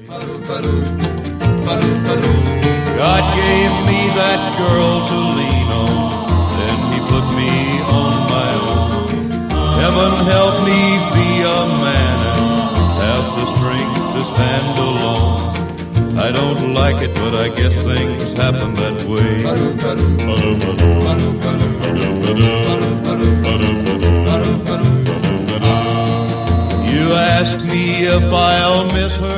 God gave me that girl to lean on, then he put me on my own. Heaven help me be a man and have the strength to stand alone. I don't like it, but I guess things happen that way. You ask me if I'll miss her.